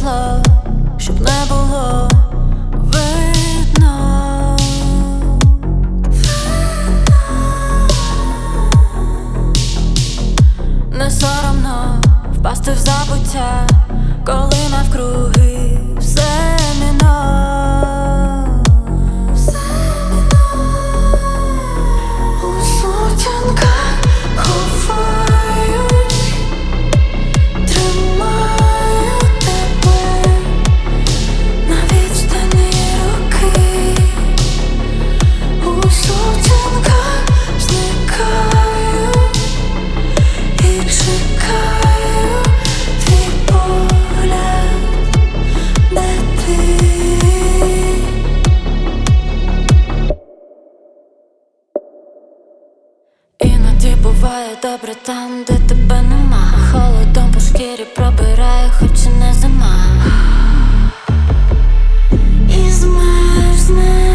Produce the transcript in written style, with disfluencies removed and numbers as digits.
світло, щоб не було видно. Не соромно впасти в забуття, коли навкруги все міно. У сутінках ховаюсь, тримаю тебе на відстані руки. У сутінках зникаю і чекаю твій погляд, де ти. Іноді буває добре там, де тебе нема. Холодом по шкірі пробирає, хоч і не зима. І змерзне